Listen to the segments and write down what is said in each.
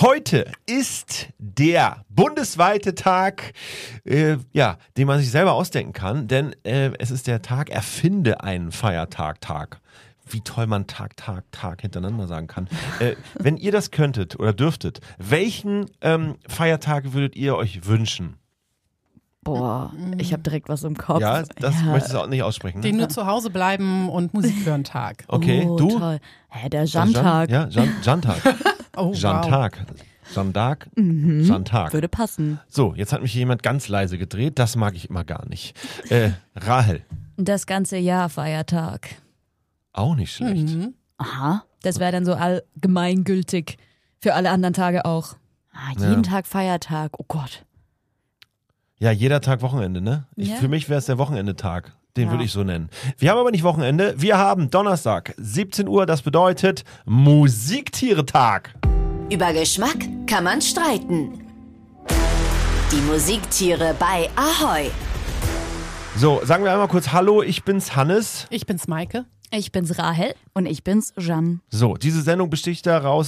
Heute ist der bundesweite Tag, den man sich selber ausdenken kann, denn es ist der Tag Erfinde einen Feiertag. Wie toll man Tag hintereinander sagen kann. Wenn ihr das könntet oder dürftet, welchen Feiertag würdet ihr euch wünschen? Boah, ich habe direkt was im Kopf. Ja, das möchtest du auch nicht aussprechen. Ne? Den nur zu Hause bleiben und Musik hören Tag. Okay, du? Toll. Der Jean-Tag. Ja, Jean-Tag. Oh, Jean-Tag. Jean-Tag. Jean-Tag. Würde passen. So, jetzt hat mich jemand ganz leise gedreht. Das mag ich immer gar nicht. Rahel. Das ganze Jahr Feiertag. Auch nicht schlecht. Aha. Das wäre dann so allgemeingültig für alle anderen Tage auch. Jeden Tag Feiertag. Oh Gott. Ja, jeder Tag Wochenende, ne? Ja. Für mich wäre es der Wochenendetag. Den würde ich so nennen. Wir haben aber nicht Wochenende. Wir haben Donnerstag, 17 Uhr. Das bedeutet Musiktiere-Tag. Über Geschmack kann man streiten. Die Musiktiere bei Ahoi. So, sagen wir einmal kurz Hallo, ich bin's Hannes. Ich bin's Maike. Ich bin's Rahel. Und ich bin's Jeanne. So, diese Sendung besteht daraus,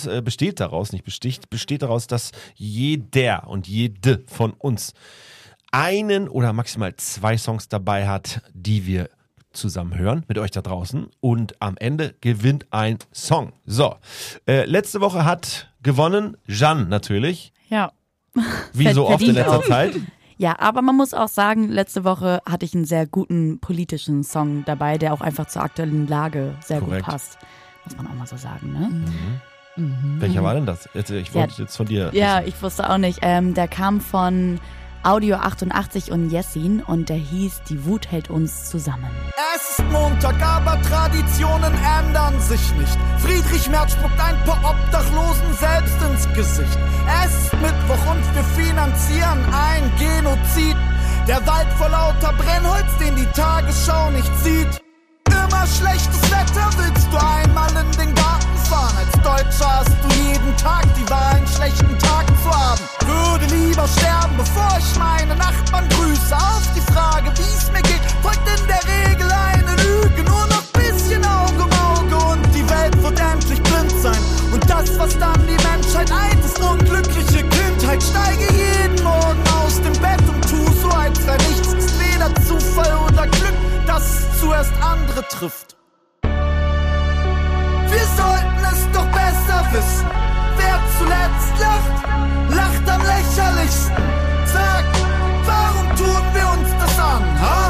dass jeder und jede von uns einen oder maximal 2 Songs dabei hat, die wir zusammen hören mit euch da draußen, und am Ende gewinnt ein Song. So, letzte Woche hat gewonnen Jeanne natürlich, Ja. wie so oft in Verdient letzter auch. Zeit. Ja, aber man muss auch sagen, letzte Woche hatte ich einen sehr guten politischen Song dabei, der auch einfach zur aktuellen Lage sehr Korrekt. gut passt. Muss man auch mal so sagen, ne? Welcher war denn das? Ich wollte jetzt von dir. Ja, ich wusste auch nicht. Der kam von Audio 88 und Jessin und der hieß Die Wut hält uns zusammen. Es ist Montag, aber Traditionen ändern sich nicht. Friedrich Merz spuckt ein paar Obdachlosen selbst ins Gesicht. Es ist Mittwoch und wir finanzieren ein Genozid. Der Wald vor lauter Brennholz, den die Tagesschau nicht sieht. Immer schlechtes Wetter, willst du einmal in den Garten fahren? Als Deutscher hast du jeden Tag die Wahl, einen schlechten Tag zu haben. Würde lieber sterben, bevor ich meine Nachbarn grüße. Auf die Frage, wie es mir geht, folgt in der Regel eine Lüge. Nur noch bisschen Auge um Auge und die Welt wird endlich blind sein. Und das, was dann die Menschheit eint, ist unglückliche Kindheit. Steige jeden Morgen aus dem Bett und tu so, als wär nichts ist. Weder Zufall oder Glück, dass es zuerst andere trifft. Wir sollten es doch besser wissen. Wer zuletzt lacht am lächerlichsten. Sag, warum tun wir uns das an, ha?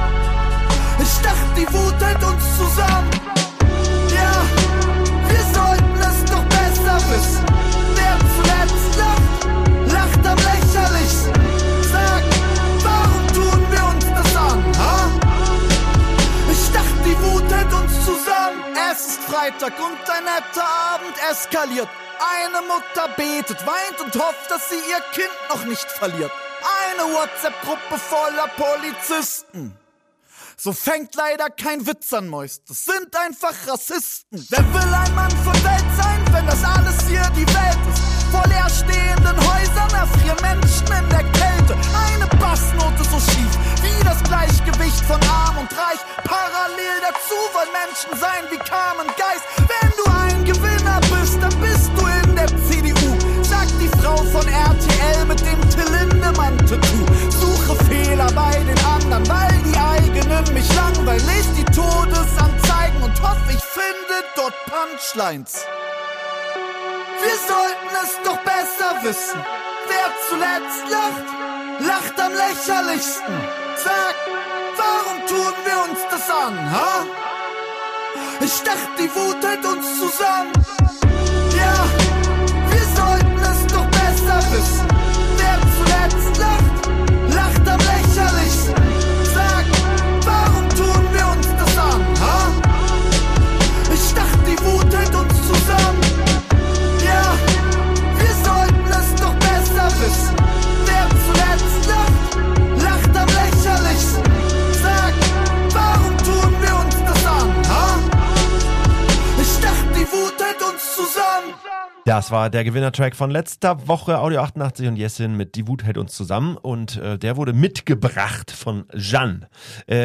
Ich dachte, die Wut hält uns zusammen. Ja, wir sollten es doch besser wissen. Wer zuletzt lacht am lächerlichsten. Sag, warum tun wir uns das an, ha? Ich dachte, die Wut hält uns zusammen. Es ist Freitag und ein netter Abend eskaliert. Eine Mutter betet, weint und hofft, dass sie ihr Kind noch nicht verliert. Eine WhatsApp-Gruppe voller Polizisten. So fängt leider kein Witz an, Mäus. Das sind einfach Rassisten. Wer will ein Mann von Welt sein, wenn das alles hier die Welt ist? Vor leerstehenden Häusern erfrieren Menschen in der Kälte. Eine Bassnote so schief wie das Gleichgewicht von Arm und Reich. Parallel dazu wollen Menschen sein wie Carmen Geist. Wenn du ein Gewinner bist, dann bist du in der CDU. Sagt die Frau von RTL mit dem Till Lindemann-Tattoo. Suche Fehler bei den anderen, weil die eigenen mich langweilen. Lest die Todesanzeigen und hoffe, ich finde dort Punchlines. Wir sollten es doch besser wissen. Wer zuletzt lacht am lächerlichsten. Sag, warum tun wir uns das an, ha? Ich dachte, die Wut hält uns zusammen. Ja, wir sollten es doch besser wissen. Wer zuletzt lacht am lächerlichsten. Sag, warum tun wir uns das an, ha? Ich dachte, die Wut hält uns zusammen. Ja, wir sollten es doch besser wissen. Wer zuletzt lacht am lächerlichsten. Sag, warum tun wir uns das an, ha? Ich dachte, die Wut hält uns zusammen. Das war der Gewinnertrack von letzter Woche, Audio 88 und Jessin mit Die Wut hält uns zusammen, und der wurde mitgebracht von Jeanne.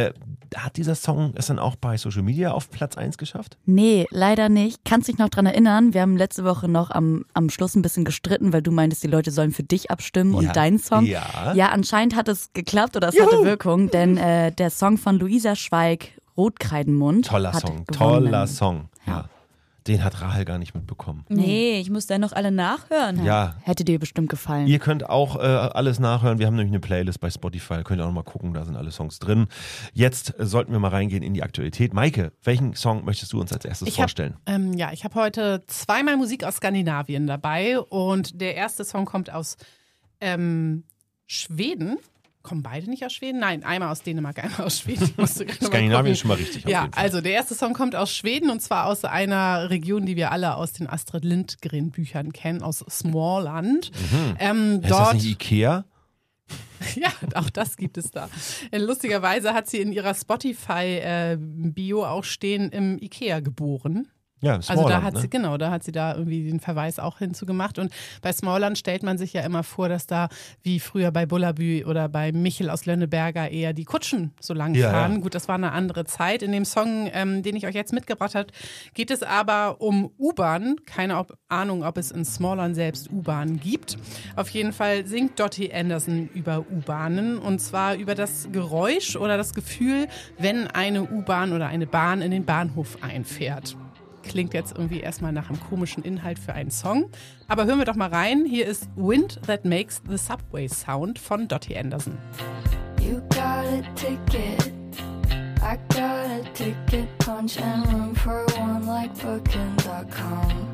hat dieser Song es dann auch bei Social Media auf Platz 1 geschafft? Nee, leider nicht. Kannst dich noch dran erinnern, wir haben letzte Woche noch am Schluss ein bisschen gestritten, weil du meintest, die Leute sollen für dich abstimmen und deinen Song. Ja, anscheinend hat es geklappt oder es hatte Wirkung, denn der Song von Luisa Schweig, Rotkreidenmund, toller hat Song, gewonnen. toller Song. Ja. Den hat Rahel gar nicht mitbekommen. Nee, ich muss dann noch alle nachhören. Ja. Hätte dir bestimmt gefallen. Ihr könnt auch alles nachhören. Wir haben nämlich eine Playlist bei Spotify. Könnt ihr auch noch mal gucken, da sind alle Songs drin. Jetzt sollten wir mal reingehen in die Aktualität. Maike, welchen Song möchtest du uns als erstes vorstellen? Ich habe heute zweimal Musik aus Skandinavien dabei und der erste Song kommt aus Schweden. Kommen beide nicht aus Schweden? Nein, einmal aus Dänemark, einmal aus Schweden. Skandinavien ist schon mal richtig. Auf Ja, jeden Fall. also der erste Song kommt aus Schweden und zwar aus einer Region, die wir alle aus den Astrid Lindgren Büchern kennen, aus Småland. Ist das nicht Ikea? Ja, auch das gibt es da. Lustigerweise hat sie in ihrer Spotify-Bio auch stehen, im Ikea geboren. Ja, Smallland, also da hat sie da irgendwie den Verweis auch hinzugemacht. Und bei Smallland stellt man sich ja immer vor, dass da wie früher bei Bullabü oder bei Michel aus Lönneberger eher die Kutschen so lang fahren. Ja. Gut, das war eine andere Zeit. In dem Song, den ich euch jetzt mitgebracht habe, geht es aber um U-Bahn. Keine Ahnung, ob es in Smallland selbst U-Bahn gibt. Auf jeden Fall singt Dottie Anderson über U-Bahnen und zwar über das Geräusch oder das Gefühl, wenn eine U-Bahn oder eine Bahn in den Bahnhof einfährt. Klingt jetzt irgendwie erstmal nach einem komischen Inhalt für einen Song. Aber hören wir doch mal rein. Hier ist Wind That Makes the Subway Sound von Dottie Anderson. You got a ticket, I got a ticket, punch and room for one like booking.com.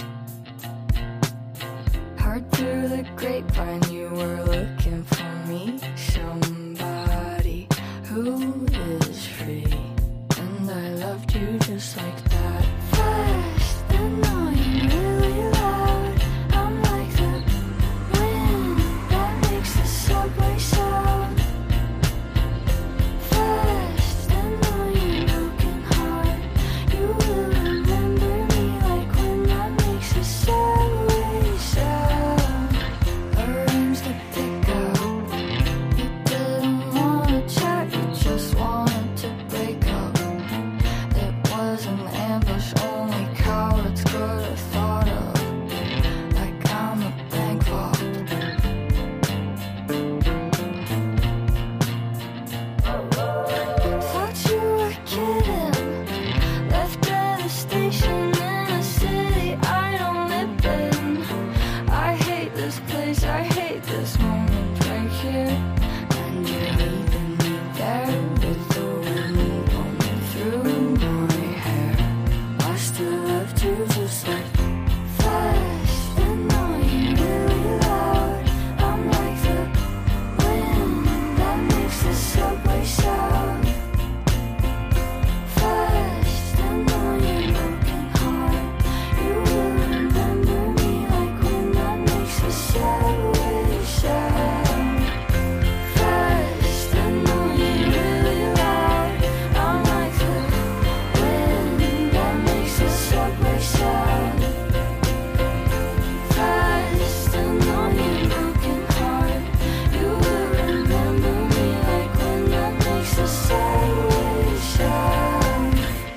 Heard through the grapevine you were looking for me, somebody who is free. And I loved you just like that. Fast, annoying, really loud. I'm like the wind that makes the subway sound. Fast, annoying, broken heart. You will remember me like when that makes the subway sound. Arrange the pickup. You didn't wanna chat, you just wanted to break up. It was an ambush, only cowards could have thought of. Like I'm a bank vault. Thought you were kidding. Left at a station in a city I don't live in. I hate this place, I hate this moment right here. And you're leaving me there with the wind blowing through my hair. I still loved you just like fast, annoying, really loud. I'm like the wind that makes the subway sound. Fast, annoying, broken heart. You will remember me like when that makes the subway sound. Fast, annoying, really loud. I'm like the wind that makes the subway sound. Fast, annoying, broken heart. You will remember me like when that makes the subway sound.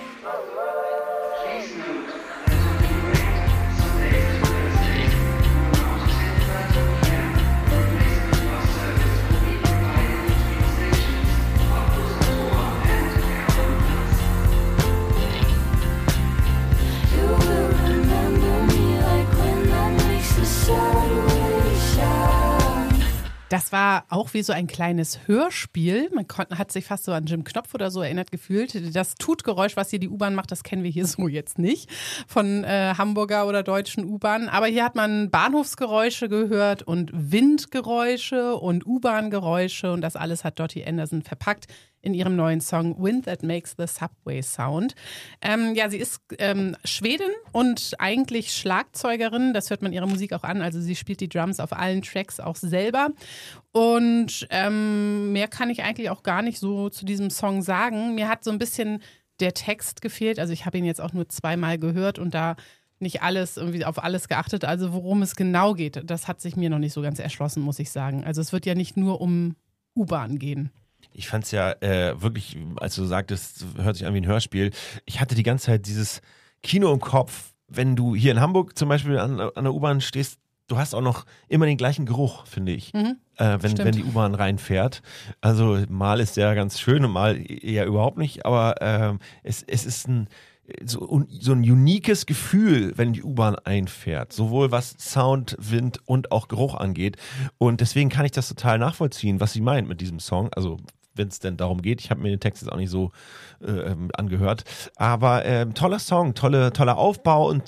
You will remember me like when that makes the subway sound. Das war auch wie so ein kleines Hörspiel. Man hat sich fast so an Jim Knopf oder so erinnert gefühlt. Das Tutgeräusch, was hier die U-Bahn macht, das kennen wir hier so jetzt nicht von Hamburger oder deutschen U-Bahnen. Aber hier hat man Bahnhofsgeräusche gehört und Windgeräusche und U-Bahn-Geräusche und das alles hat Dottie Anderson verpackt in ihrem neuen Song Wind That Makes the Subway Sound. Sie ist Schwedin und eigentlich Schlagzeugerin. Das hört man ihrer Musik auch an. Also sie spielt die Drums auf allen Tracks auch selber. Und mehr kann ich eigentlich auch gar nicht so zu diesem Song sagen. Mir hat so ein bisschen der Text gefehlt. Also ich habe ihn jetzt auch nur zweimal gehört und da nicht alles irgendwie auf alles geachtet. Also worum es genau geht, das hat sich mir noch nicht so ganz erschlossen, muss ich sagen. Also es wird ja nicht nur um U-Bahn gehen. Ich fand's ja wirklich, als du sagtest, hört sich an wie ein Hörspiel. Ich hatte die ganze Zeit dieses Kino im Kopf, wenn du hier in Hamburg zum Beispiel an der U-Bahn stehst, du hast auch noch immer den gleichen Geruch, finde ich, wenn die U-Bahn reinfährt. Also mal ist der ganz schön und mal eher überhaupt nicht, aber es ist so ein uniques Gefühl, wenn die U-Bahn einfährt, sowohl was Sound, Wind und auch Geruch angeht. Und deswegen kann ich das total nachvollziehen, was sie meint mit diesem Song. Also wenn es denn darum geht. Ich habe mir den Text jetzt auch nicht so angehört. Aber toller Song, toller Aufbau und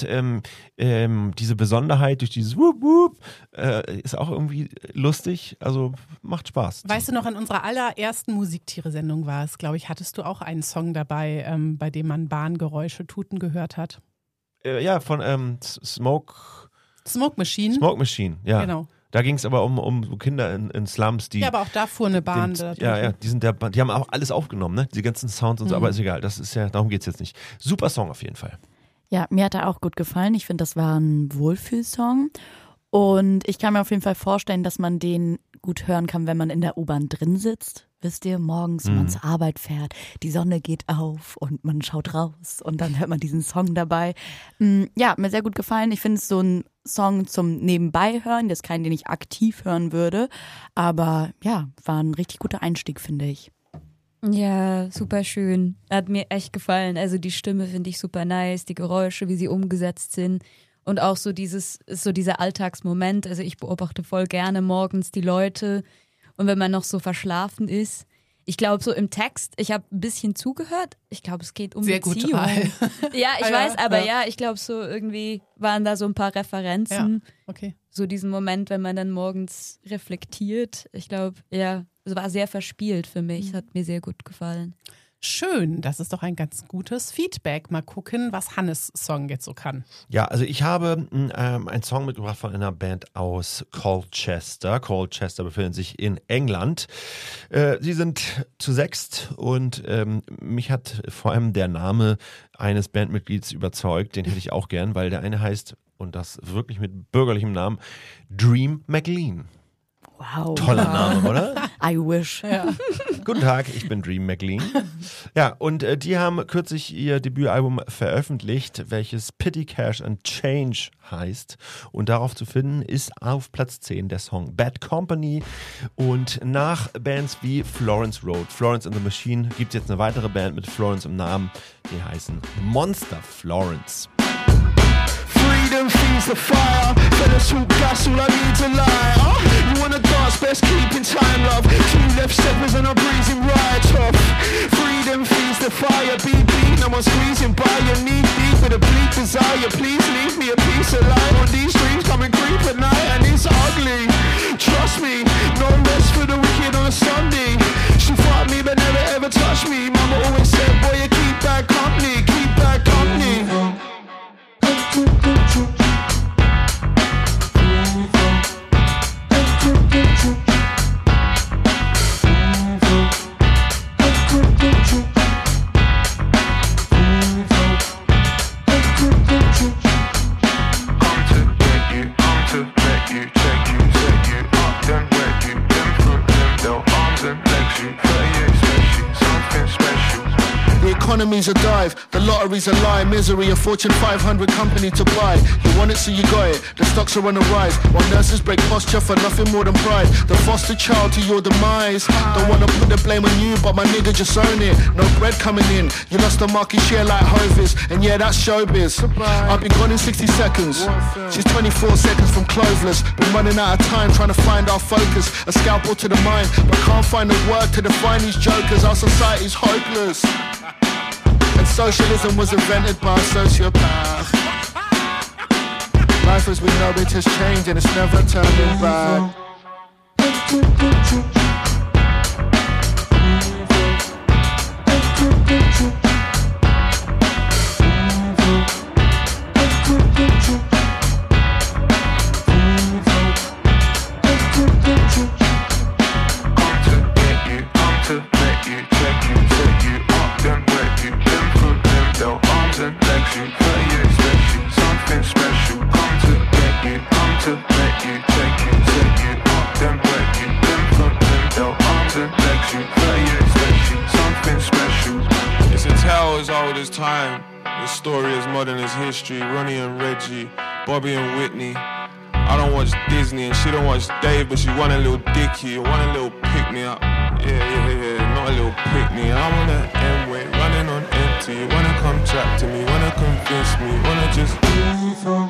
diese Besonderheit durch dieses Wup Wup ist auch irgendwie lustig. Also macht Spaß. Weißt du noch, in unserer allerersten Musiktiere-Sendung war es, glaube ich, hattest du auch einen Song dabei, bei dem man Bahngeräusche, Tuten gehört hat? Ja, von Smoke Machine. Smoke Machine, ja. Genau. Da ging es aber um Kinder in Slums, die. Ja, aber auch da fuhr eine Bahn. Die haben auch alles aufgenommen, ne? Die ganzen Sounds und so, aber ist egal. Das ist ja, darum geht es jetzt nicht. Super Song auf jeden Fall. Ja, mir hat er auch gut gefallen. Ich finde, das war ein Wohlfühlsong. Und ich kann mir auf jeden Fall vorstellen, dass man den gut hören kann, wenn man in der U-Bahn drin sitzt. Wisst ihr, morgens, wenn man zur Arbeit fährt, die Sonne geht auf und man schaut raus und dann hört man diesen Song dabei. Ja, mir sehr gut gefallen. Ich finde es so ein Song zum Nebenbei hören, das ist kein, den ich aktiv hören würde. Aber ja, war ein richtig guter Einstieg, finde ich. Ja, super schön. Hat mir echt gefallen. Also die Stimme finde ich super nice, die Geräusche, wie sie umgesetzt sind. Und auch so dieser Alltagsmoment. Also ich beobachte voll gerne morgens die Leute. Und wenn man noch so verschlafen ist, ich glaube so im Text, ich habe ein bisschen zugehört, ich glaube es geht um sehr Beziehung. Gut, ja, ich weiß, aber ich glaube so irgendwie waren da so ein paar Referenzen. Ja, okay. So diesen Moment, wenn man dann morgens reflektiert. Ich glaube, ja, es war sehr verspielt für mich, hat mir sehr gut gefallen. Schön, das ist doch ein ganz gutes Feedback. Mal gucken, was Hannes Song jetzt so kann. Ja, also ich habe einen Song mitgebracht von einer Band aus Colchester. Colchester befindet sich in England. Sie sind zu sechst und mich hat vor allem der Name eines Bandmitglieds überzeugt. Den hätte ich auch gern, weil der eine heißt, und das wirklich mit bürgerlichem Namen, Dream McLean. Wow. Toller Name, oder? I wish. Ja. Guten Tag, ich bin Dream McLean. Ja, und die haben kürzlich ihr Debütalbum veröffentlicht, welches Petty Cash and Change heißt. Und darauf zu finden ist auf Platz 10 der Song Bad Company. Und nach Bands wie Florence Road, Florence and the Machine, gibt es jetzt eine weitere Band mit Florence im Namen. Die heißen Monster Florence. Freedom feeds the fire. Fellas who gas, all I need's a lie. You wanna dance, best keep in time, love. Two left steppers and I'm breezing right off. Freedom feeds the fire, BB. No one squeezing by your knee deep with a bleak desire. Please leave me a piece of light on these streets. Come and creep at night and it's ugly. Trust me, no rest for the wicked on a Sunday. She fought me but never ever touched me. Mama always said, boy, you keep that company, keep that company. Economy's a dive, the lottery's a lie. Misery, a Fortune 500 company to buy. You want it so you got it, the stocks are on the rise. While nurses break posture for nothing more than pride. The foster child to your demise. Don't wanna put the blame on you, but my nigga just own it. No bread coming in, you lost the market share like Hovis. And yeah, that's showbiz. I've been gone in 60 seconds. She's 24 seconds from Cloveless. Been running out of time trying to find our focus. A scalpel to the mind, but can't find the word to define these jokers. Our society's hopeless. And socialism was invented by a sociopath. Life as we know it has changed and it's never turning back. Something special, come to get you, come to let you, take you, set you up, then wet you, then put them, they'll arms and legs you, play you. time. The story is modern as history. Ronnie and Reggie, Bobby and Whitney. I don't watch Disney and she don't watch Dave, but she want a little dickie, want a little pick-me-up. Yeah, not a little pick-me. I'm on that M-way, running on empty. Wanna come chat to me, wanna convince me, wanna just leave on.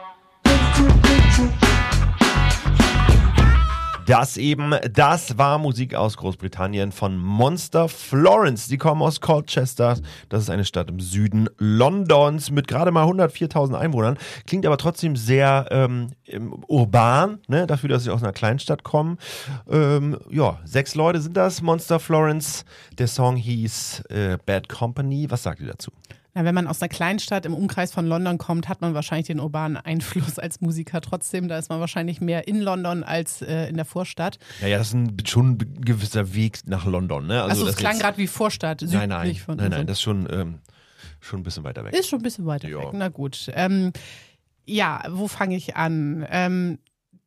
Das war Musik aus Großbritannien von Monster Florence. Sie kommen aus Colchester. Das ist eine Stadt im Süden Londons mit gerade mal 104.000 Einwohnern. Klingt aber trotzdem sehr urban, ne? Dafür, dass sie aus einer Kleinstadt kommen. 6 Leute sind das, Monster Florence. Der Song hieß Bad Company. Was sagt ihr dazu? Na, wenn man aus einer Kleinstadt im Umkreis von London kommt, hat man wahrscheinlich den urbanen Einfluss als Musiker trotzdem. Da ist man wahrscheinlich mehr in London als in der Vorstadt. Ja, das ist schon ein gewisser Weg nach London. Ne? Also das klang gerade wie Vorstadt. Nein, das ist schon ein bisschen weiter weg. Ist schon ein bisschen weiter weg, na gut. Wo fange ich an?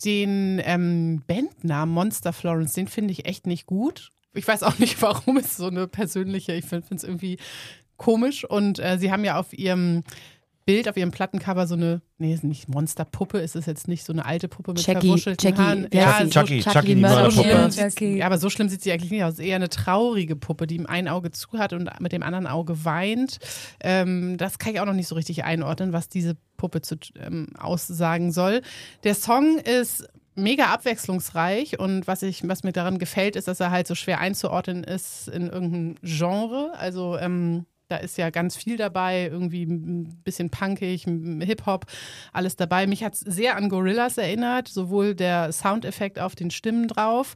Den Bandnamen Monster Florence, den finde ich echt nicht gut. Ich weiß auch nicht, warum es so eine persönliche, ich finde es irgendwie komisch und sie haben ja auf ihrem Bild, auf ihrem Plattencover so eine, ist nicht Monsterpuppe, ist es jetzt nicht so eine alte Puppe mit verwuschelten Haaren. Chucky, die Mörderpuppe. Ja, aber so schlimm sieht sie eigentlich nicht aus. Es ist eher eine traurige Puppe, die im einen Auge zu hat und mit dem anderen Auge weint. Das kann ich auch noch nicht so richtig einordnen, was diese Puppe aussagen soll. Der Song ist mega abwechslungsreich und was mir daran gefällt, ist, dass er halt so schwer einzuordnen ist in irgendein Genre. Also da ist ja ganz viel dabei, irgendwie ein bisschen punkig, Hip-Hop, alles dabei. Mich hat es sehr an Gorillaz erinnert, sowohl der Soundeffekt auf den Stimmen drauf,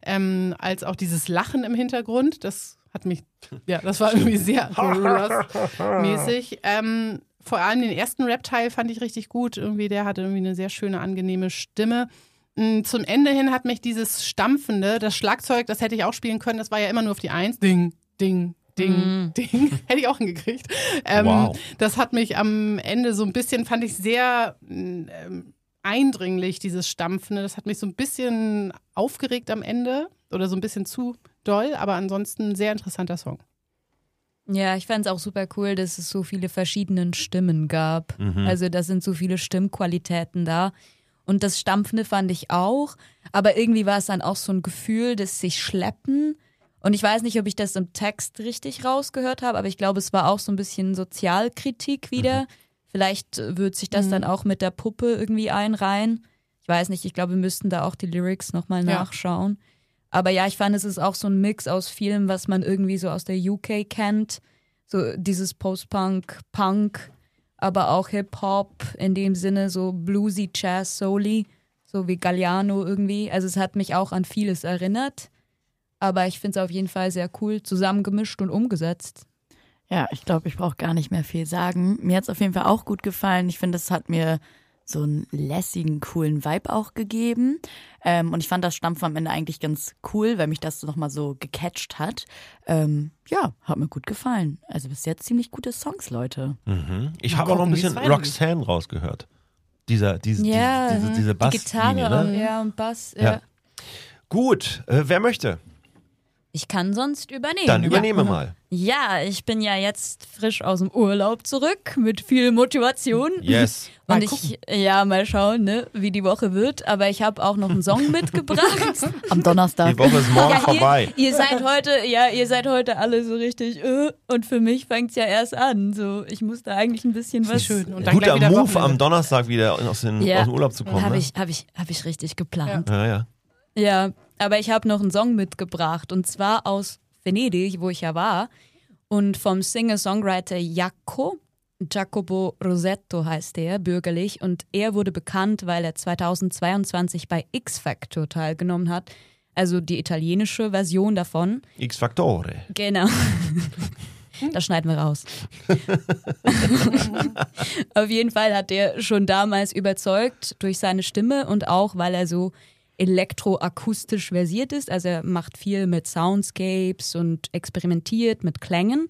als auch dieses Lachen im Hintergrund. Das war irgendwie sehr Gorillaz-mäßig. Vor allem den ersten Rap-Teil fand ich richtig gut. Irgendwie, der hatte irgendwie eine sehr schöne, angenehme Stimme. Zum Ende hin hat mich dieses Stampfende, das Schlagzeug, das hätte ich auch spielen können, das war ja immer nur auf die 1. Ding, ding, ding, ding. Hätte ich auch hingekriegt. Wow. Das hat mich am Ende so ein bisschen, fand ich sehr eindringlich, dieses Stampfende. Das hat mich so ein bisschen aufgeregt am Ende oder so ein bisschen zu doll, aber ansonsten ein sehr interessanter Song. Ja, ich fand es auch super cool, dass es so viele verschiedene Stimmen gab. Also da sind so viele Stimmqualitäten da. Und das Stampfende fand ich auch, aber irgendwie war es dann auch so ein Gefühl, dass sich schleppen. Und ich weiß nicht, ob ich das im Text richtig rausgehört habe, aber ich glaube, es war auch so ein bisschen Sozialkritik wieder. Vielleicht wird sich das dann auch mit der Puppe irgendwie einreihen. Ich weiß nicht, ich glaube, wir müssten da auch die Lyrics nochmal nachschauen. Aber ja, ich fand, es ist auch so ein Mix aus vielem, was man irgendwie so aus der UK kennt. So dieses Post-Punk, Punk, aber auch Hip-Hop in dem Sinne, so bluesy, Jazz, Soul-y, so wie Galliano irgendwie. Also es hat mich auch an vieles erinnert, aber ich finde es auf jeden Fall sehr cool, zusammengemischt und umgesetzt. Ja, ich glaube, ich brauche gar nicht mehr viel sagen. Mir hat es auf jeden Fall auch gut gefallen. Ich finde, es hat mir so einen lässigen, coolen Vibe auch gegeben. Und ich fand das Stampfen am Ende eigentlich ganz cool, weil mich das nochmal so gecatcht hat. Hat mir gut gefallen. Also bis jetzt ziemlich gute Songs, Leute. Ich habe auch noch ein bisschen Roxanne rausgehört. Diese Bass-Linie, Gitarre ne? und Bass. Ja. Gut, wer möchte? Ich kann sonst übernehmen. Dann übernehme mal. Ja, ich bin ja jetzt frisch aus dem Urlaub zurück mit viel Motivation. Yes. Und mal schauen, ne, wie die Woche wird. Aber ich habe auch noch einen Song mitgebracht. Am Donnerstag. Die Woche ist morgen vorbei. Ihr seid heute alle so richtig und für mich fängt es ja erst an. So, ich muss da eigentlich ein bisschen was. Schön. Und dann guter Move Wochenende. Am Donnerstag wieder aus dem Urlaub zu kommen. Habe ne? ich richtig geplant. Ja. Ja, aber ich habe noch einen Song mitgebracht und zwar aus Venedig, wo ich ja war, und vom Singer-Songwriter Jacopo Rosetto heißt der, bürgerlich, und er wurde bekannt, weil er 2022 bei X-Factor teilgenommen hat, also die italienische Version davon. X-Factore. Genau. Das schneiden wir raus. Auf jeden Fall hat er schon damals überzeugt durch seine Stimme und auch, weil er so elektroakustisch versiert ist. Also er macht viel mit Soundscapes und experimentiert mit Klängen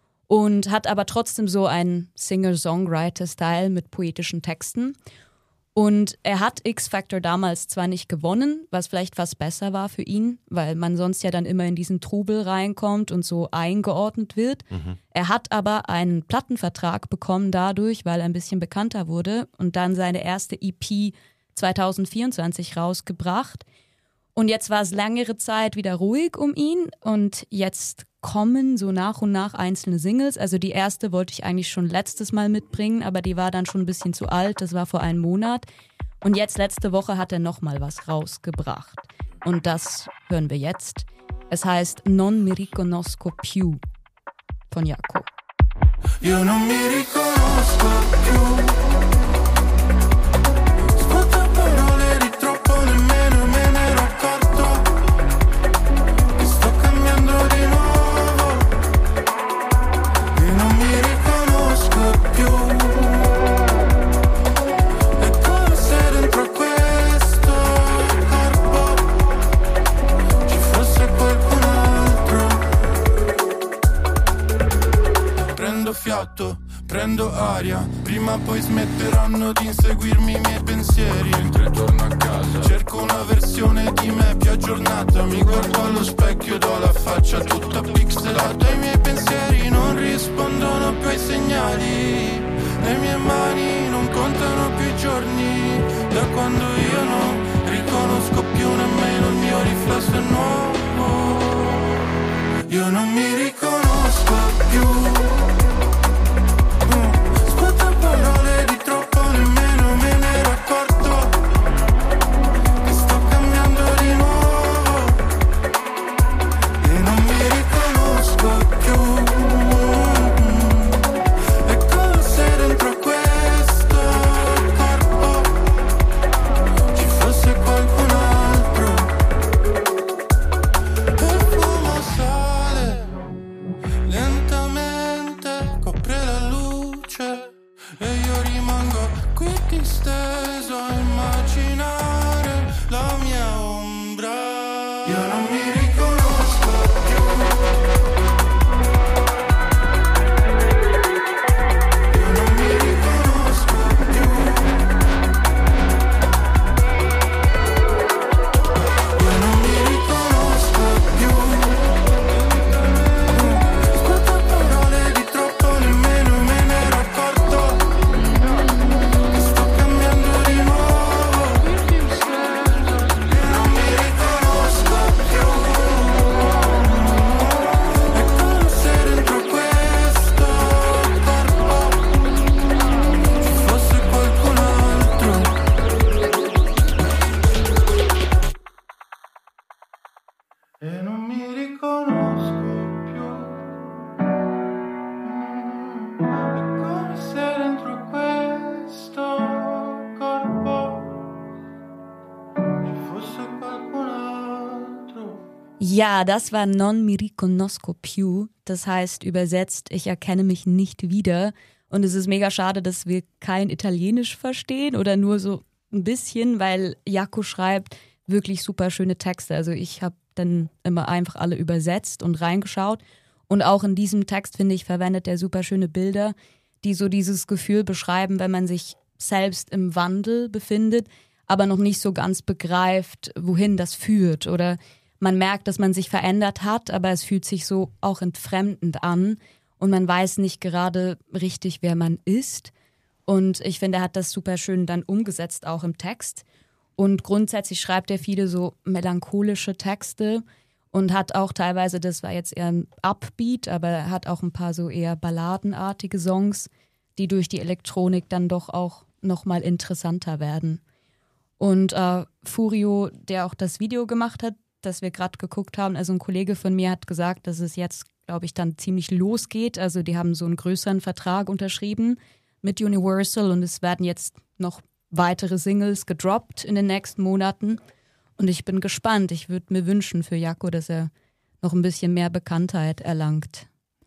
und hat aber trotzdem so einen Singer-Songwriter-Style mit poetischen Texten. Und er hat X-Factor damals zwar nicht gewonnen, was vielleicht fast besser war für ihn, weil man sonst ja dann immer in diesen Trubel reinkommt und so eingeordnet wird. Er hat aber einen Plattenvertrag bekommen dadurch, weil er ein bisschen bekannter wurde und dann seine erste EP 2024 rausgebracht. Und jetzt war es längere Zeit wieder ruhig um ihn und jetzt kommen so nach und nach einzelne Singles. Also die erste wollte ich eigentlich schon letztes Mal mitbringen, aber die war dann schon ein bisschen zu alt, das war vor einem Monat. Und jetzt letzte Woche hat er nochmal was rausgebracht. Und das hören wir jetzt. Es heißt Non mi riconosco più von Jaco. Io non mi riconosco più. Sputa parole di troppo, nemmeno me ne ero accorto. Che sto cambiando di nuovo. Io non mi riconosco più. È come se dentro questo corpo ci fosse qualcun altro. Prendo fiato, prendo aria, prima o poi smetteranno di inseguirmi i miei pensieri. Mentre torno a casa cerco una versione di me più aggiornata. Mi guardo allo specchio, do la faccia tutta pixelata. I miei pensieri non rispondono più ai segnali. Le mie mani non contano più i giorni. Da quando io non riconosco più nemmeno il mio riflesso nuovo. Io non mi riconosco più. Sputa parole di troppo, nemmeno me ne ero accorto. Che sto cambiando di nuovo. E non mi riconosco più. È come se dentro questo corpo ci fosse qualcun altro. E fumo sale lentamente, copre la luce e io rimango qui disteso a immaginare la mia ombra. Io non mi riconosco più. Io non mi riconosco più. Io non mi riconosco più. Sputa parole di troppo, nemmeno me ne ero accorto. Che sto cambiando di nuovo. Io non mi riconosco più. È come se dentro questo corpo ci fosse qualcun altro. E non mi riconosco più. È come se dentro questo corpo ci fosse qualcun altro. Ja, das war Non mi riconosco più. Das heißt übersetzt, ich erkenne mich nicht wieder. Und es ist mega schade, dass wir kein Italienisch verstehen oder nur so ein bisschen, weil Jaco schreibt wirklich super schöne Texte. Also ich habe dann immer einfach alle übersetzt und reingeschaut. Und auch in diesem Text, finde ich, verwendet er super schöne Bilder, die so dieses Gefühl beschreiben, wenn man sich selbst im Wandel befindet, aber noch nicht so ganz begreift, wohin das führt. Oder man merkt, dass man sich verändert hat, aber es fühlt sich so auch entfremdend an und man weiß nicht gerade richtig, wer man ist. Und ich finde, er hat das super schön dann umgesetzt, auch im Text. Und grundsätzlich schreibt er viele so melancholische Texte und hat auch teilweise, das war jetzt eher ein Upbeat, aber er hat auch ein paar so eher balladenartige Songs, die durch die Elektronik dann doch auch nochmal interessanter werden. Und Furio, der auch das Video gemacht hat, das wir gerade geguckt haben, also ein Kollege von mir hat gesagt, dass es jetzt, glaube ich, dann ziemlich losgeht. Also die haben so einen größeren Vertrag unterschrieben mit Universal und es werden jetzt noch weitere Singles gedroppt in den nächsten Monaten. Und ich bin gespannt. Ich würde mir wünschen für Jaco, dass er noch ein bisschen mehr Bekanntheit erlangt.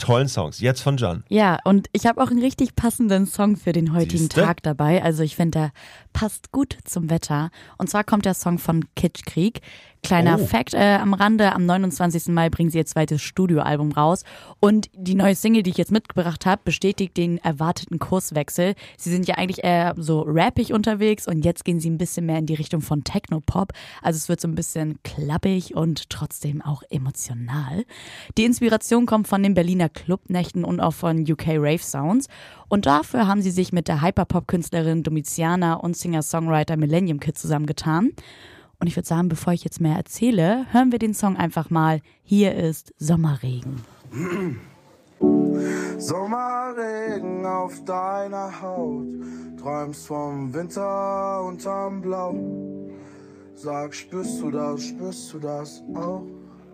tollen Songs. Jetzt von Jan. Ja, und ich habe auch einen richtig passenden Song für den heutigen Tag dabei. Also ich finde, der passt gut zum Wetter. Und zwar kommt der Song von Kitschkrieg. Kleiner Fact am Rande, am 29. Mai bringen sie ihr zweites Studioalbum raus. Und die neue Single, die ich jetzt mitgebracht habe, bestätigt den erwarteten Kurswechsel. Sie sind ja eigentlich eher so rappig unterwegs und jetzt gehen sie ein bisschen mehr in die Richtung von Techno-Pop. Also es wird so ein bisschen klappig und trotzdem auch emotional. Die Inspiration kommt von den Berliner Clubnächten und auch von UK Rave Sounds. Und dafür haben sie sich mit der Hyperpop-Künstlerin Domitiana und Singer-Songwriter Millennium Kid zusammengetan. Und ich würde sagen, bevor ich jetzt mehr erzähle, hören wir den Song einfach mal. Hier ist Sommerregen. Sommerregen auf deiner Haut, träumst vom Winter unterm Blau. Sag, spürst du das auch?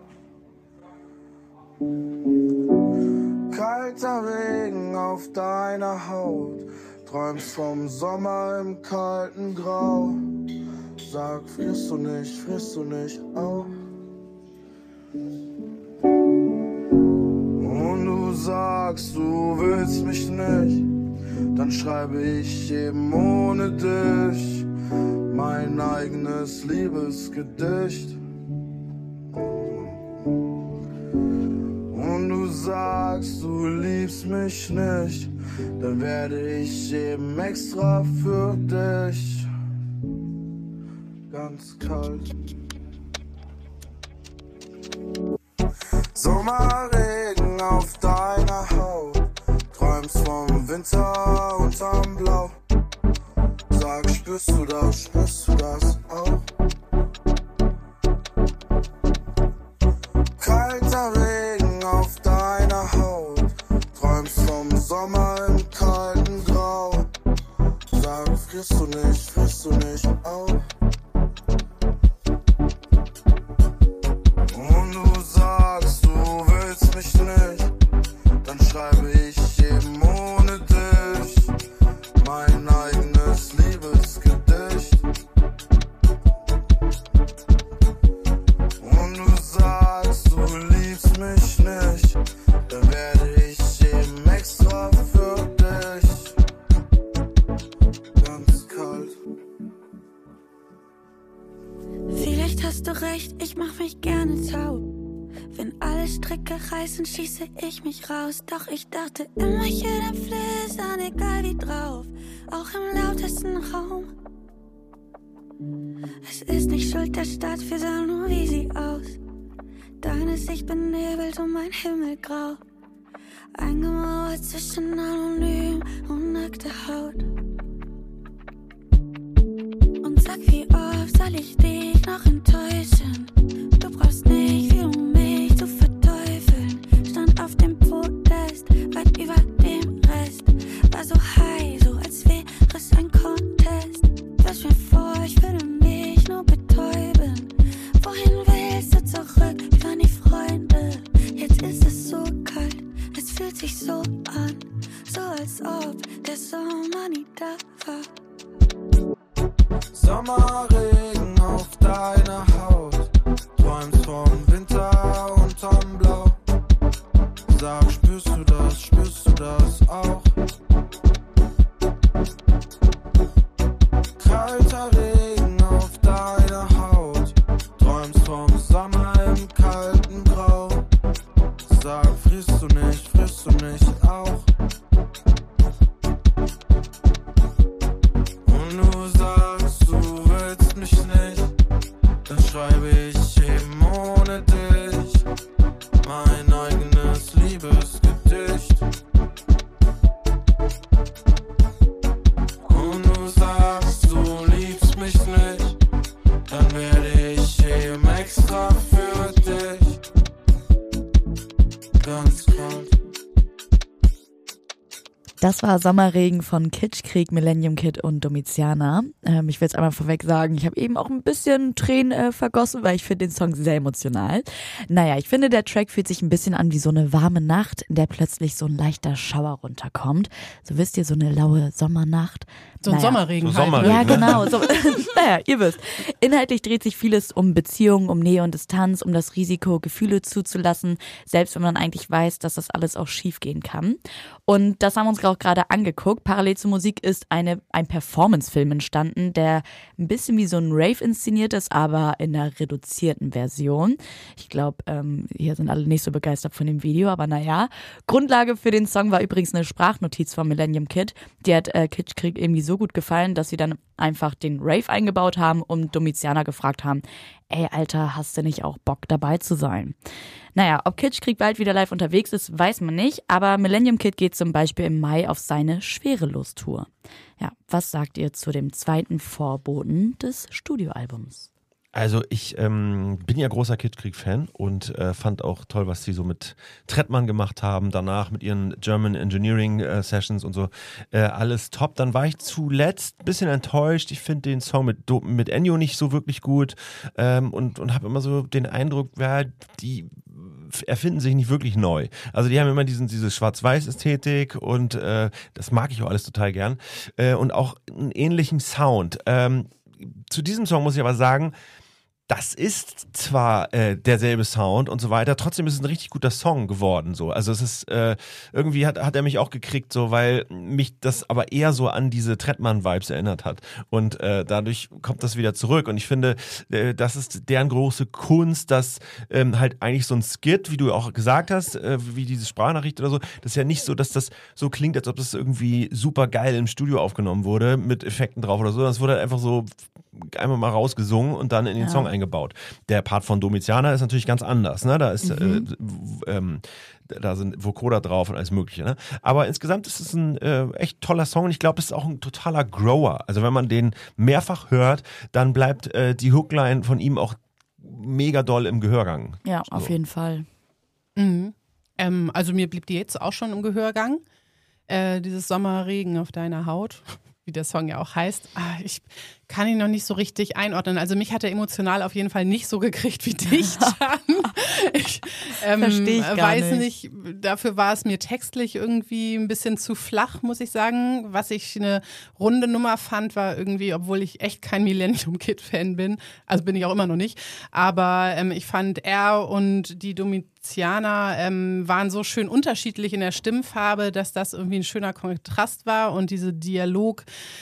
Kalter Regen auf deiner Haut, träumst vom Sommer im kalten Grau. Sag, frierst du nicht auch? Und du sagst, du willst mich nicht, dann schreibe ich eben ohne dich mein eigenes Liebesgedicht. Und du sagst, du liebst mich nicht, dann werde ich eben extra für dich ganz kalt. Sommerregen auf deiner Haut, träumst vom Winter unterm Blau. Sag, spürst du das auch? Kalter Regen auf deiner Haut, träumst vom Sommer im kalten Grau. Sag, frierst du nicht auch? Und du sagst, du willst mich nicht, dann schreibe ich eben ohne dich mein eigenes Liebesgedicht. Und du sagst, du liebst mich nicht, dann werde ich eben extra für dich ganz kalt. Vielleicht hast du recht, ich mach mich gerne taub. Wenn alle Stricke reißen, schieße ich mich raus. Doch ich dachte immer, ich höre den Flüstern, egal wie drauf, auch im lautesten Raum. Es ist nicht Schuld der Stadt, wir sahen nur, wie sie aus. Deine Sicht benebelt und mein Himmel grau. Eingemauert zwischen anonym und nackter Haut. Und sag, wie oft soll ich dich noch enttäuschen? Du brauchst nicht viel, um mich zu verteufeln. Stand auf dem Podest, weit über dem Rest. War so high, so als wäre es ein Contest. Wirf mir vor, ich würde mich nur betäuben. Wohin willst du zurück? Wir waren die Freunde. Jetzt ist es so kalt, es fühlt sich so an. So als ob der Sommer nie da war. Sommerregen auf deiner Haut, träumst vom Winter unterm Blau. Sag, spürst du das auch? Kalter Regen auf deiner Haut, träumst vom Sommer im kalten Grau. Sag, frierst du nicht auch? Und du sagst, du willst mich nicht, dann schreibe ich eben ohne dich mein eigenes Liebesgedicht. Und du sagst, du liebst mich nicht, dann werde ich eben extra für dich ganz kalt. Das war Sommerregen von Kitschkrieg, Millennium Kid und Domitiana. Ich will jetzt einmal vorweg sagen, ich habe eben auch ein bisschen Tränen vergossen, weil ich finde den Song sehr emotional. Naja, ich finde, der Track fühlt sich ein bisschen an wie so eine warme Nacht, in der plötzlich so ein leichter Schauer runterkommt. So wisst ihr, so eine laue Sommernacht. So ein Sommerregen. So Sommerregen. Ja, genau. So, naja, ihr wisst. Inhaltlich dreht sich vieles um Beziehungen, um Nähe und Distanz, um das Risiko, Gefühle zuzulassen, selbst wenn man eigentlich weiß, dass das alles auch schief gehen kann. Und das haben wir uns auch gerade angeguckt. Parallel zur Musik ist ein Performance-Film entstanden, der ein bisschen wie so ein Rave inszeniert ist, aber in einer reduzierten Version. Ich glaube, hier sind alle nicht so begeistert von dem Video, aber naja. Grundlage für den Song war übrigens eine Sprachnotiz von Millennium Kid. Die hat Kitschkrieg irgendwie so gut gefallen, dass sie dann einfach den Rave eingebaut haben und Domiziana gefragt haben, ey Alter, hast du nicht auch Bock dabei zu sein? Naja, ob Kitschkrieg bald wieder live unterwegs ist, weiß man nicht, aber Millennium Kid geht zum Beispiel im Mai auf seine Schwerelos-Tour. Ja, was sagt ihr zu dem zweiten Vorboten des Studioalbums? Also ich bin ja großer Kitschkrieg-Fan und fand auch toll, was sie so mit Trettmann gemacht haben, danach mit ihren German Engineering Sessions und so, alles top. Dann war ich zuletzt ein bisschen enttäuscht. Ich finde den Song mit Ennio nicht so wirklich gut und habe immer so den Eindruck, ja, die erfinden sich nicht wirklich neu. Also die haben immer diese Schwarz-Weiß-Ästhetik und das mag ich auch alles total gern und auch einen ähnlichen Sound. Zu diesem Song muss ich aber sagen, das ist zwar derselbe Sound und so weiter, trotzdem ist es ein richtig guter Song geworden. So. Also es ist irgendwie hat er mich auch gekriegt, so, weil mich das aber eher so an diese Trettmann-Vibes erinnert hat. Und dadurch kommt das wieder zurück. Und ich finde, das ist deren große Kunst, dass halt eigentlich so ein Skit, wie du auch gesagt hast, wie diese Sprachnachricht oder so, das ist ja nicht so, dass das so klingt, als ob das irgendwie super geil im Studio aufgenommen wurde, mit Effekten drauf oder so. Das wurde halt einfach so einmal mal rausgesungen und dann in den Song eingebaut. Der Part von Domiziana ist natürlich ganz anders, ne? Da ist da sind Vocoder drauf und alles mögliche, ne? Aber insgesamt ist es ein echt toller Song und ich glaube, es ist auch ein totaler Grower. Also wenn man den mehrfach hört, dann bleibt die Hookline von ihm auch mega doll im Gehörgang. Ja, so. Auf jeden Fall. Mhm. Also mir blieb die jetzt auch schon im Gehörgang. Dieses Sommerregen auf deiner Haut, wie der Song ja auch heißt. Ich kann ihn noch nicht so richtig einordnen. Also mich hat er emotional auf jeden Fall nicht so gekriegt wie dich, Can. Ich Verstehe ich gar weiß nicht, dafür war es mir textlich irgendwie ein bisschen zu flach, muss ich sagen. Was ich eine runde Nummer fand, war irgendwie, obwohl ich echt kein Millennium Kid-Fan bin, also bin ich auch immer noch nicht, aber ich fand er und die Domiziana waren so schön unterschiedlich in der Stimmfarbe, dass das irgendwie ein schöner Kontrast war und diese Dialog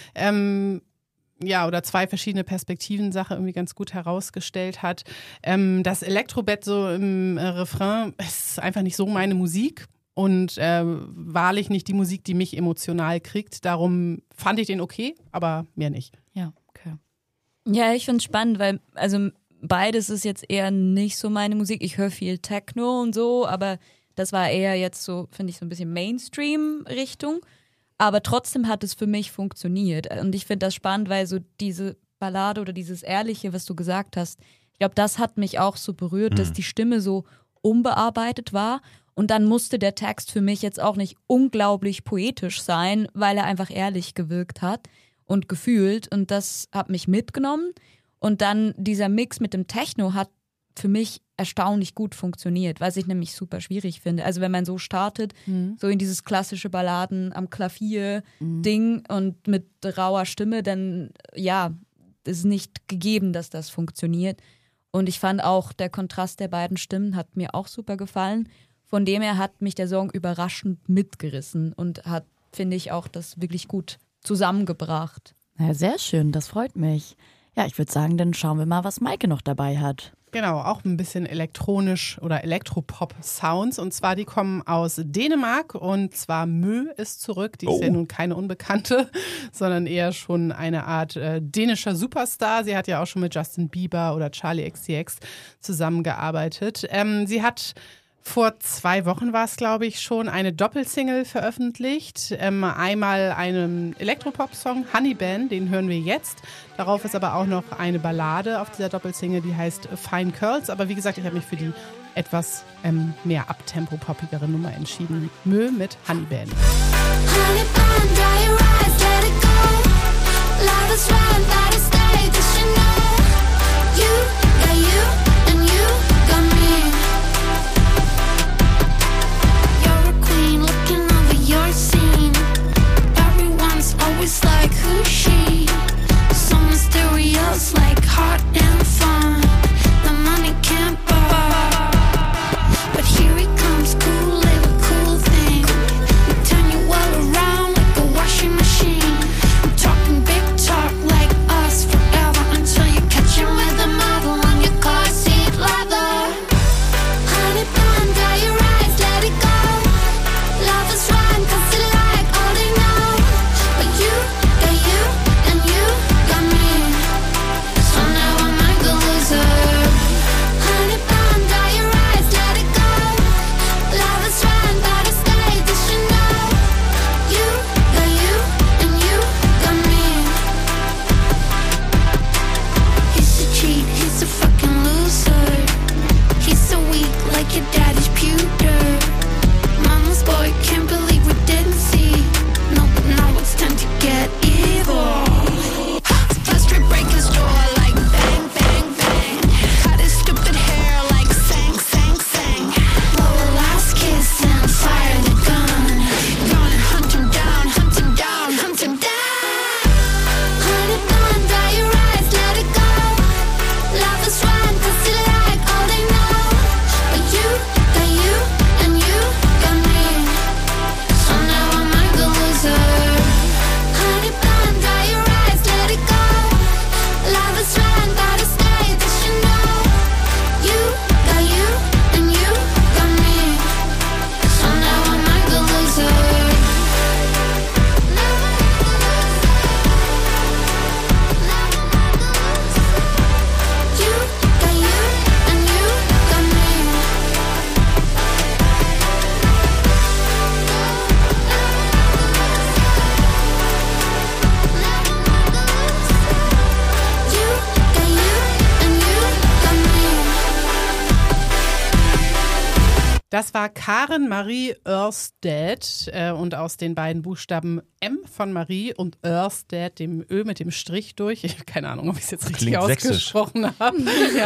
oder zwei verschiedene Perspektiven-Sache irgendwie ganz gut herausgestellt hat. Das Elektrobett so im Refrain ist einfach nicht so meine Musik und wahrlich nicht die Musik, die mich emotional kriegt. Darum fand ich den okay, aber mehr nicht. Ja, okay. Ja, ich finde es spannend, weil also beides ist jetzt eher nicht so meine Musik. Ich höre viel Techno und so, aber das war eher jetzt so, finde ich, so ein bisschen Mainstream-Richtung. Aber trotzdem hat es für mich funktioniert. Und ich finde das spannend, weil so diese Ballade oder dieses Ehrliche, was du gesagt hast, ich glaube, das hat mich auch so berührt, dass die Stimme so unbearbeitet war. Und dann musste der Text für mich jetzt auch nicht unglaublich poetisch sein, weil er einfach ehrlich gewirkt hat und gefühlt. Und das hat mich mitgenommen. Und dann dieser Mix mit dem Techno hat für mich erstaunlich gut funktioniert, was ich nämlich super schwierig finde. Also wenn man so startet, so in dieses klassische Balladen am Klavier-Ding und mit rauer Stimme, dann ja, ist nicht gegeben, dass das funktioniert. Und ich fand auch, der Kontrast der beiden Stimmen hat mir auch super gefallen. Von dem her hat mich der Song überraschend mitgerissen und hat, finde ich, auch das wirklich gut zusammengebracht. Ja, sehr schön, das freut mich. Ja, ich würde sagen, dann schauen wir mal, was Maike noch dabei hat. Genau, auch ein bisschen elektronisch oder Elektropop-Sounds. Und zwar, die kommen aus Dänemark und zwar Mø ist zurück. Die ist ja nun keine Unbekannte, sondern eher schon eine Art dänischer Superstar. Sie hat ja auch schon mit Justin Bieber oder Charli XCX zusammengearbeitet. Sie hat vor 2 Wochen war es, glaube ich, schon eine Doppelsingle veröffentlicht. Einmal einen Elektropop-Song, Honeyban, den hören wir jetzt. Darauf ist aber auch noch eine Ballade auf dieser Doppelsingle, die heißt Fine Curls. Aber wie gesagt, ich habe mich für die etwas mehr abtempo-poppigere Nummer entschieden. Mø mit Honeyban. Honeyban, dry your eyes, let it go. Love is right, let it stay, 'cause you know you got you and you got me. You're a queen looking over your scene. Everyone's always like, who's Das war Karen Marie Ørsted und aus den beiden Buchstaben M von Marie und Ørsted, dem Ö mit dem Strich durch, ich habe keine Ahnung, ob ich es jetzt richtig ausgesprochen habe,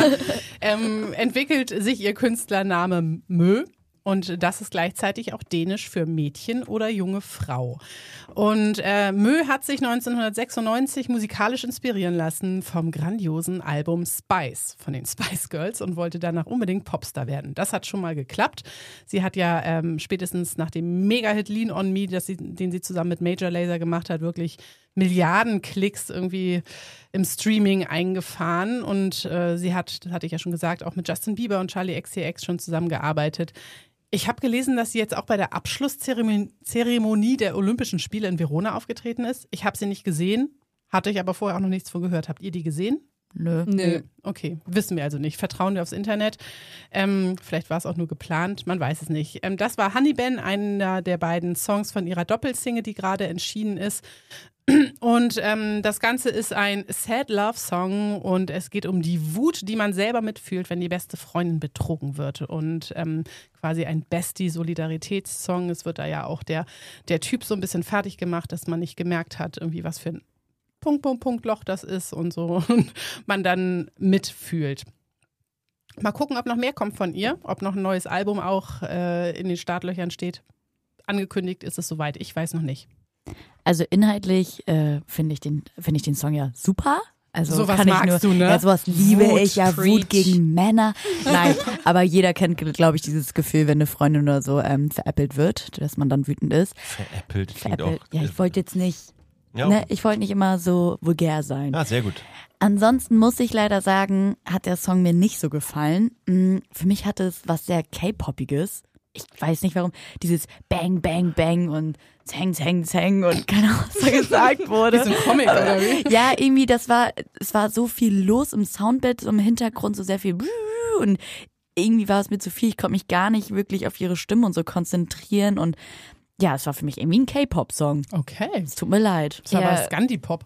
entwickelt sich ihr Künstlername Mö. Und das ist gleichzeitig auch dänisch für Mädchen oder junge Frau. Und Mö hat sich 1996 musikalisch inspirieren lassen vom grandiosen Album Spice von den Spice Girls und wollte danach unbedingt Popstar werden. Das hat schon mal geklappt. Sie hat ja spätestens nach dem Mega-Hit Lean on Me, den sie zusammen mit Major Lazer gemacht hat, wirklich Milliarden Klicks irgendwie im Streaming eingefahren. Und sie hat, das hatte ich ja schon gesagt, auch mit Justin Bieber und Charli XCX schon zusammengearbeitet. Ich habe gelesen, dass sie jetzt auch bei der Abschlusszeremonie der Olympischen Spiele in Verona aufgetreten ist. Ich habe sie nicht gesehen, hatte ich aber vorher auch noch nichts von gehört. Habt ihr die gesehen? Nö. Okay, wissen wir also nicht. Vertrauen wir aufs Internet. Vielleicht war es auch nur geplant, man weiß es nicht. Das war Honey Ben, einer der beiden Songs von ihrer Doppelsingle, die gerade erschienen ist. Und das Ganze ist ein Sad Love Song und es geht um die Wut, die man selber mitfühlt, wenn die beste Freundin betrogen wird. Und quasi ein Bestie-Solidaritätssong. Es wird da ja auch der Typ so ein bisschen fertig gemacht, dass man nicht gemerkt hat, irgendwie was für ein Loch das ist und so. Und man dann mitfühlt. Mal gucken, ob noch mehr kommt von ihr, ob noch ein neues Album auch in den Startlöchern steht. Angekündigt ist es soweit, ich weiß noch nicht. Also inhaltlich finde ich den Song ja super. Also sowas kann ich magst du, ne? Ja, sowas liebe Wut, ich ja, Preach. Wut gegen Männer. Nein, aber jeder kennt, glaube ich, dieses Gefühl, wenn eine Freundin oder so veräppelt wird, dass man dann wütend ist. Veräppelt klingt auch. Ja, ich wollte jetzt nicht, Ja. ne, ich wollte nicht immer so vulgär sein. Ah, sehr gut. Ansonsten muss ich leider sagen, hat der Song mir nicht so gefallen. Für mich hatte es was sehr K-Poppiges. Ich weiß nicht warum, dieses Bang, Bang, Bang und Zang, Zang, Zang und keine Ahnung, was da gesagt wurde. Wie so ein Comic oder wie? Ja, irgendwie, es war so viel los im Soundbed, so im Hintergrund so sehr viel und irgendwie war es mir zu viel. Ich konnte mich gar nicht wirklich auf ihre Stimme und so konzentrieren und ja, es war für mich irgendwie ein K-Pop-Song. Okay. Es tut mir leid. Das war aber Scandi-Pop.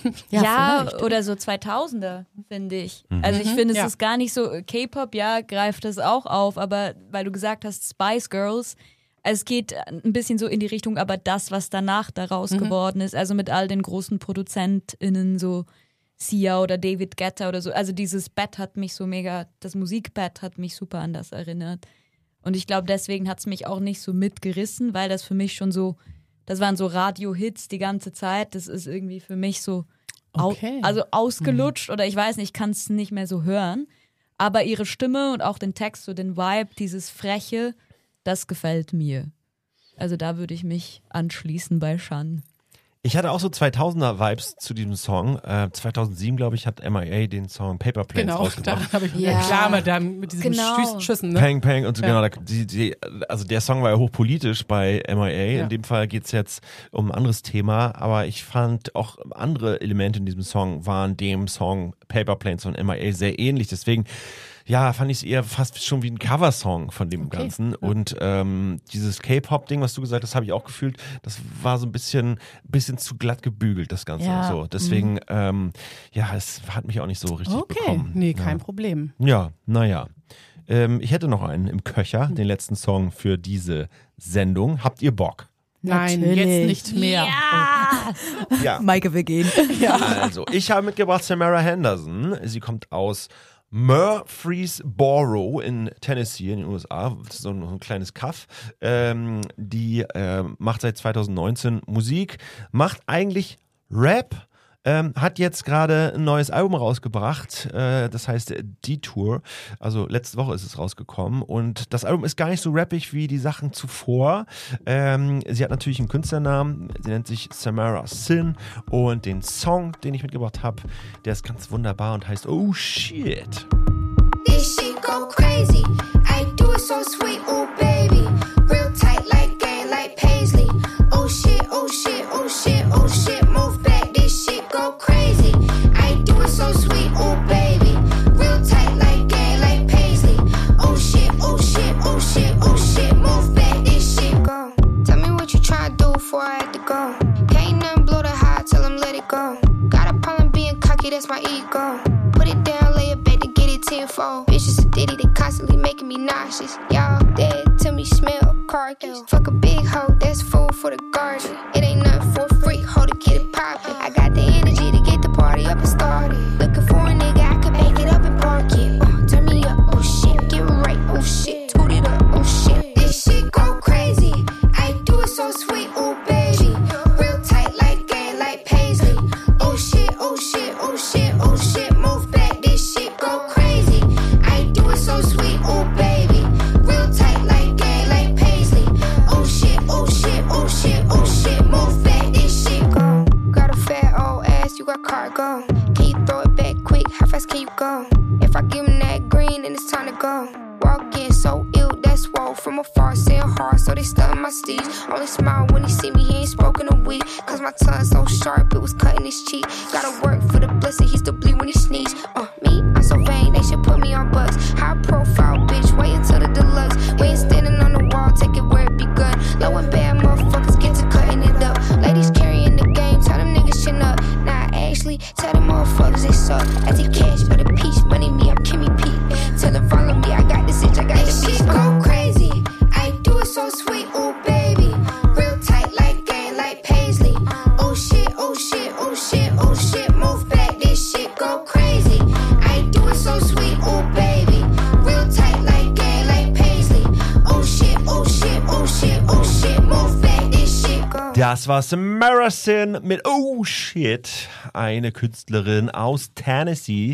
Ja, vielleicht. oder so 2000er, finde ich. Also ich finde, es ist gar nicht so, K-Pop, ja, greift das auch auf, aber weil du gesagt hast, Spice Girls, es geht ein bisschen so in die Richtung, aber das, was danach daraus geworden ist, also mit all den großen ProduzentInnen, so Sia oder David Guetta oder so, also dieses Bett hat mich so mega, das Musikbett hat mich super an das erinnert. Und ich glaube, deswegen hat es mich auch nicht so mitgerissen, weil das für mich schon so, das waren so Radio-Hits die ganze Zeit. Das ist irgendwie für mich so ausgelutscht oder ich weiß nicht, ich kann es nicht mehr so hören. Aber ihre Stimme und auch den Text, so den Vibe, dieses Freche, das gefällt mir. Also da würde ich mich anschließen bei Shan. Ich hatte auch so 2000er-Vibes zu diesem Song. 2007, glaube ich, hat MIA den Song Paper Planes rausgebracht. Genau, da habe ich Reklame dann mit diesen Schüssen. Ne? Pang, Pang und so, genau. Also der Song war ja hochpolitisch bei MIA. Ja. In dem Fall geht es jetzt um ein anderes Thema, aber ich fand auch andere Elemente in diesem Song waren dem Song Paper Planes von MIA sehr ähnlich. Deswegen ja, fand ich es eher fast schon wie ein Coversong von dem Ganzen. Und dieses K-Pop-Ding, was du gesagt hast, habe ich auch gefühlt, das war so ein bisschen zu glatt gebügelt, das Ganze. Ja. So. Deswegen, es hat mich auch nicht so richtig bekommen. Nee, kein Problem. Ja, naja. Ich hätte noch einen im Köcher, den letzten Song für diese Sendung. Habt ihr Bock? Nein, Natürlich. jetzt nicht mehr. Ja. Maike will gehen. Also, ich habe mitgebracht Samara Henderson. Sie kommt aus Murfreesboro in Tennessee in den USA, so ein kleines Kaff. Die macht seit 2019 Musik, macht eigentlich Rap, hat jetzt gerade ein neues Album rausgebracht, das heißt Detour, also letzte Woche ist es rausgekommen und das Album ist gar nicht so rappig wie die Sachen zuvor. Sie hat natürlich einen Künstlernamen, sie nennt sich Samara Sin und den Song, den ich mitgebracht habe, der ist ganz wunderbar und heißt Oh Shit. This shit go crazy, I do it so sweet, oh baby, real tight like gang, like Paisley, oh shit, oh shit, oh shit, oh shit, move back, this shit go crazy, I do it so sweet, oh baby, real tight like gang, like Paisley, oh shit, oh shit, oh shit, oh shit, move back, this shit go. Tell me what you tryna do before I had to go. Can't nothing blow the high, tell him let it go. Got a problem being cocky, that's my ego. Put it down, lay it back to get it tenfold. Bitches a ditty, they constantly making me nauseous. Y'all dead to car keys. Fuck a big hoe, that's food for the garden. It ain't nothing for free, hold it, get it poppin'. I got the energy to get the party up and started. Looking for a nigga, I can back it up and park it. Turn me up, oh shit, get right, oh shit, toot it up, oh shit. This shit go crazy, I do it so sweet, oh baby. Real tight like gang, like Paisley. Oh shit, oh shit, oh shit, oh shit, move back, this shit go crazy. I do it so sweet, oh baby. Real tight like gang, like Paisley. Oh shit, oh shit, oh shit, oh shit, move back, this shit go. Got a fat old ass, you got cargo. Can you throw it back quick? How fast can you go? If I give him that green, then it's time to go. Walking so ill, that's swole from afar, saying hard, so they stun my steeds. Only smile when he see me, he ain't spoken a week. Cause my tongue so sharp, it was cutting his cheek. Gotta work for the blessing, he still bleed when he sneeze. Me, I'm so vain, they should put me on bus. High profile, bitch, wait until the deluxe. We ain't standing on the wall, take it where it begun. Low and bad motherfuckers get to cutting it up. Ladies carrying the game, tell them niggas chin up. Nah, actually, tell them motherfuckers they suck. I take cash for the peach, money me, I'm Kimmy P. Tell them follow me, I got this itch, I got this shit go crazy. I do it so sweet, oh baby. Real tight like gang, like Paisley. Oh shit, oh shit, oh shit, oh shit, move back, this shit go crazy. I do it so sweet, oh baby. Real tight like gang, like Paisley. Oh shit, oh shit, oh shit, oh shit, move back, this shit go. Das war Samaracin mit Oh Shit, eine Künstlerin aus Tennessee.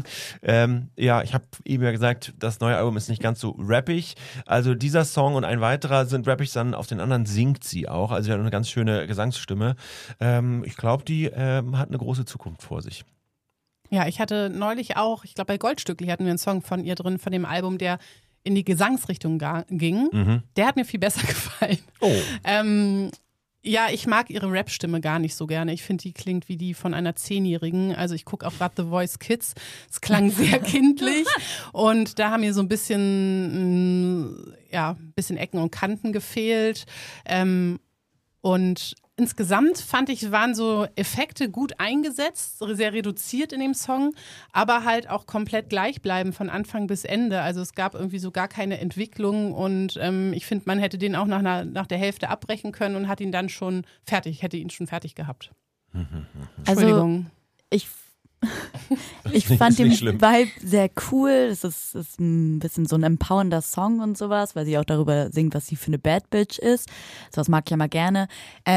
Ja, ich habe eben ja gesagt, das neue Album ist nicht ganz so rappig. Also dieser Song und ein weiterer sind rappig, dann auf den anderen singt sie auch. Also sie hat eine ganz schöne Gesangsstimme. Ich glaube, die hat eine große Zukunft vor sich. Ja, ich hatte neulich auch, ich glaube bei Goldstückli hatten wir einen Song von ihr drin, von dem Album, der in die Gesangsrichtung ging. Mhm. Der hat mir viel besser gefallen. Oh. Ja, ich mag ihre Rap-Stimme gar nicht so gerne. Ich finde, die klingt wie die von einer 10-Jährigen. Also ich gucke auch gerade The Voice Kids. Es klang sehr kindlich. Und da haben mir so ein bisschen Ecken und Kanten gefehlt. Und insgesamt fand ich, waren so Effekte gut eingesetzt, sehr reduziert in dem Song, aber halt auch komplett gleichbleiben von Anfang bis Ende. Also es gab irgendwie so gar keine Entwicklung und ich finde, man hätte den auch nach der Hälfte abbrechen können und hat ihn dann schon fertig, hätte ihn schon fertig gehabt. Entschuldigung. Also ich fand den Vibe sehr cool. Das ist ein bisschen so ein empowernder Song und sowas, weil sie auch darüber singt, was sie für eine Bad Bitch ist. Sowas mag ich ja mal gerne.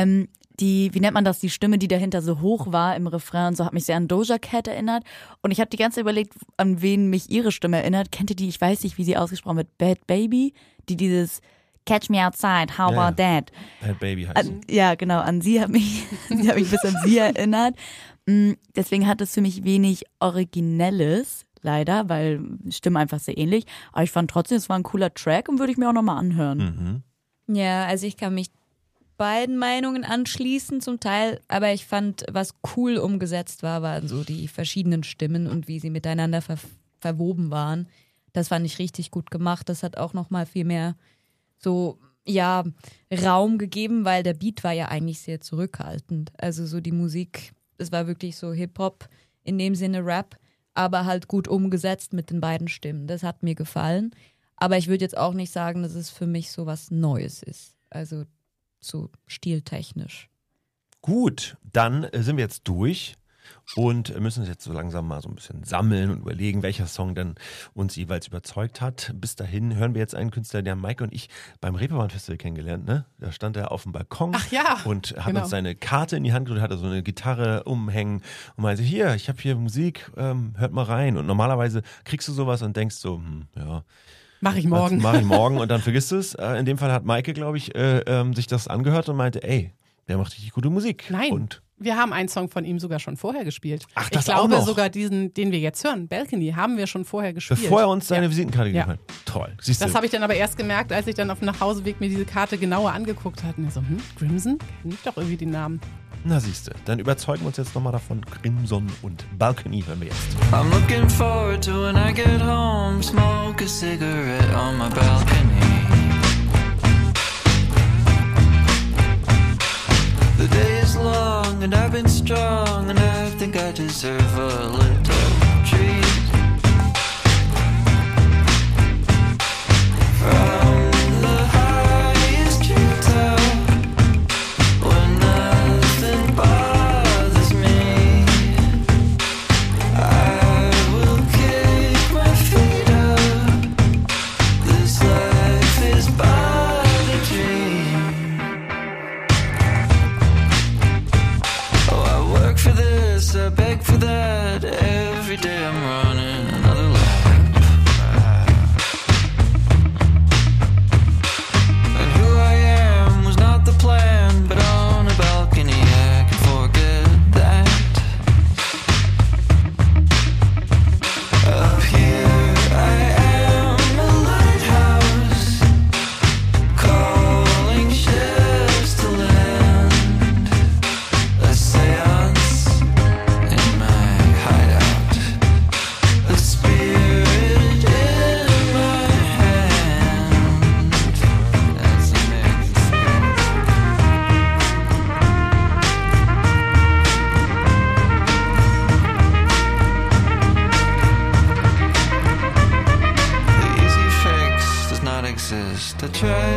Wie nennt man das, die Stimme, die dahinter so hoch war im Refrain und so, hat mich sehr an Doja Cat erinnert. Und ich habe die ganze Zeit überlegt, an wen mich ihre Stimme erinnert. Kennt ihr die, ich weiß nicht, wie sie ausgesprochen wird, Bad Baby? Die dieses Catch me outside, how about that? Bad Baby heißt sie. Ja, genau, an sie hat mich ein bisschen an sie erinnert. Deswegen hat es für mich wenig Originelles, leider, weil Stimmen einfach sehr ähnlich. Aber ich fand trotzdem, es war ein cooler Track und würde ich mir auch nochmal anhören. Mhm. Ja, also ich kann mich beiden Meinungen anschließen zum Teil, aber ich fand, was cool umgesetzt war, waren so die verschiedenen Stimmen und wie sie miteinander verwoben waren. Das fand ich richtig gut gemacht. Das hat auch nochmal viel mehr so, ja, Raum gegeben, weil der Beat war ja eigentlich sehr zurückhaltend. Also so die Musik, es war wirklich so Hip-Hop, in dem Sinne Rap, aber halt gut umgesetzt mit den beiden Stimmen. Das hat mir gefallen. Aber ich würde jetzt auch nicht sagen, dass es für mich so was Neues ist. Also so stiltechnisch. Gut, dann sind wir jetzt durch und müssen uns jetzt so langsam mal so ein bisschen sammeln und überlegen, welcher Song denn uns jeweils überzeugt hat. Bis dahin hören wir jetzt einen Künstler, der Mike und ich beim Reeperbahn Festival kennengelernt, ne? Da stand er auf dem Balkon und hat uns seine Karte in die Hand gedrückt, hatte so eine Gitarre umhängen und meinte, hier, ich habe hier Musik, hört mal rein. Und normalerweise kriegst du sowas und denkst so, ja, Mach ich morgen. Und dann vergisst du es. In dem Fall hat Maike, glaube ich, sich das angehört und meinte, ey, der macht richtig gute Musik. Nein, und wir haben einen Song von ihm sogar schon vorher gespielt. Ach, das ich glaube auch noch? sogar diesen, den wir jetzt hören, Balcony, haben wir schon vorher gespielt. Bevor er uns seine Visitenkarte gegeben hat. Toll. Siehst du. Das habe ich dann aber erst gemerkt, als ich dann auf dem Nachhauseweg mir diese Karte genauer angeguckt habe. Und ich so, Crimson? Kenn ich doch irgendwie den Namen. Na siehst du, dann überzeugen wir uns jetzt nochmal davon. Crimson und Balcony hören wir jetzt. I'm looking forward to when I get home, smoke a cigarette on my balcony. The day is long and I've been strong and I think I deserve a little treat. From the highest tree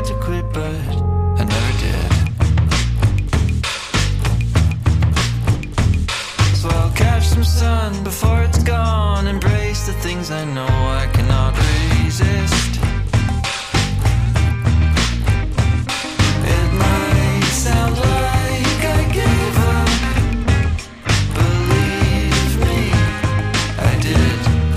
tried to quit, but I never did. So I'll catch some sun before it's gone. Embrace the things I know I cannot resist. It might sound like I gave up. Believe me, I did.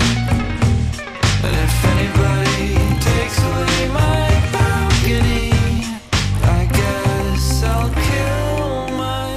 And if anybody takes away my balcony, I guess I'll kill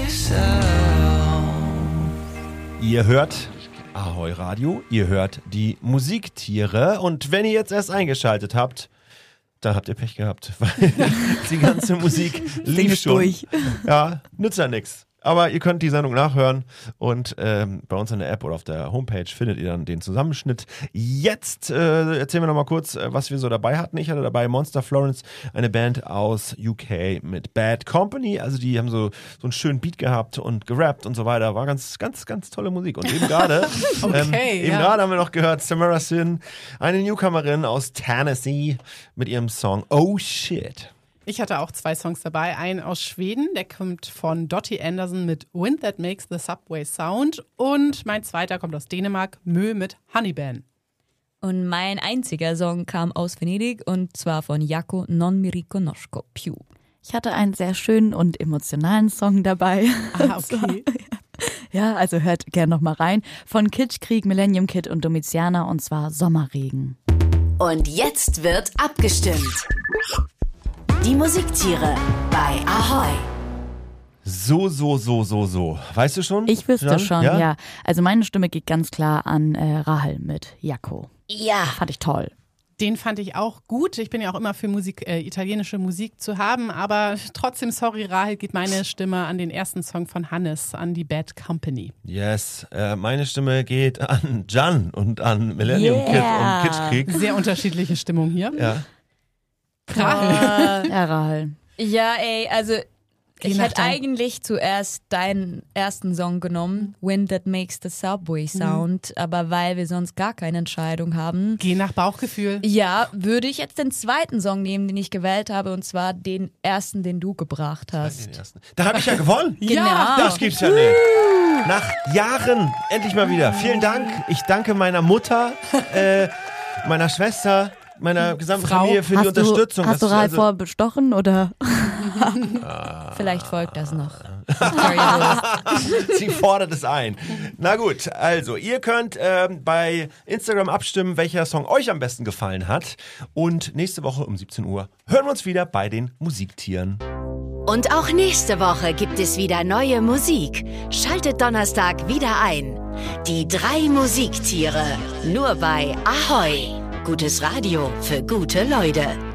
myself. Ihr hört Ahoi Radio, ihr hört die Musiktiere und wenn ihr jetzt erst eingeschaltet habt, dann habt ihr Pech gehabt, weil die ganze Musik lief schon. Durch. Ja, nützt ja nichts. Aber ihr könnt die Sendung nachhören und bei uns in der App oder auf der Homepage findet ihr dann den Zusammenschnitt. Jetzt erzählen wir nochmal kurz, was wir so dabei hatten. Ich hatte dabei Monster Florence, eine Band aus UK mit Bad Company. Also die haben so einen schönen Beat gehabt und gerappt und so weiter. War ganz, ganz, ganz tolle Musik. Und eben gerade gerade haben wir noch gehört Samara Sin, eine Newcomerin aus Tennessee mit ihrem Song Oh Shit. Ich hatte auch 2 Songs dabei. Einen aus Schweden, der kommt von Dottie Anderson mit Wind That Makes the Subway Sound. Und mein zweiter kommt aus Dänemark, Mö mit Honeyban. Und mein einziger Song kam aus Venedig und zwar von Jako Non Mi riconosco più. Ich hatte einen sehr schönen und emotionalen Song dabei. Ah, okay. Ja, also hört gerne nochmal rein. Von Kitschkrieg, Millennium Kid und Domiziana und zwar Sommerregen. Und jetzt wird abgestimmt. Die Musiktiere bei Ahoi. So. Weißt du schon? Ich wüsste Jan? schon, ja. Also meine Stimme geht ganz klar an Rahel mit Jako. Ja. Fand ich toll. Den fand ich auch gut. Ich bin ja auch immer für italienische Musik zu haben, aber trotzdem, sorry Rahel, geht meine Stimme an den ersten Song von Hannes, an die Bad Company. Yes, meine Stimme geht an Jan und an Millennium Kid und Kitschkrieg. Sehr unterschiedliche Stimmung hier. Ja. Rahel. Ja, Rahel. Ja, ey, also ich hätte eigentlich zuerst deinen ersten Song genommen, Wind That Makes the Subway Sound, aber weil wir sonst gar keine Entscheidung haben. Geh nach Bauchgefühl. Ja, würde ich jetzt den zweiten Song nehmen, den ich gewählt habe, und zwar den ersten, den du gebracht hast. Da habe ich ja gewonnen. Genau. Das gibt's ja nicht. Nach Jahren endlich mal wieder. Vielen Dank. Ich danke meiner Mutter, meiner Schwester, meiner gesamten Familie für die Unterstützung. Hast du Rahel vorbestochen oder? Vielleicht folgt das noch. Sie fordert es ein. Na gut, also ihr könnt bei Instagram abstimmen, welcher Song euch am besten gefallen hat. Und nächste Woche um 17 Uhr hören wir uns wieder bei den Musiktieren. Und auch nächste Woche gibt es wieder neue Musik. Schaltet Donnerstag wieder ein. Die 3 Musiktiere. Nur bei Ahoi. Gutes Radio für gute Leute.